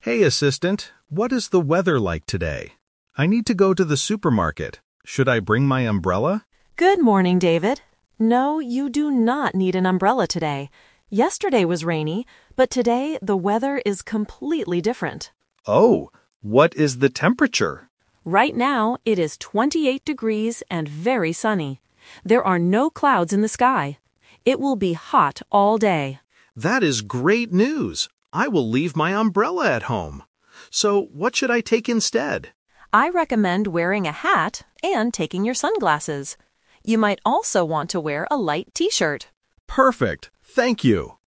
Hey, assistant, what is the weather like today? I need to go to the supermarket. Should I bring my umbrella? Good morning, David. No, you do not need an umbrella today. Yesterday was rainy, but today the weather is completely different. Oh, what is the temperature? Right now, it is 28 degrees and very sunny. There are no clouds in the sky. It will be hot all day. That is great news. I will leave my umbrella at home. So, what should I take instead? I recommend wearing a hat and taking your sunglasses. You might also want to wear a light t-shirt. Perfect. Thank you.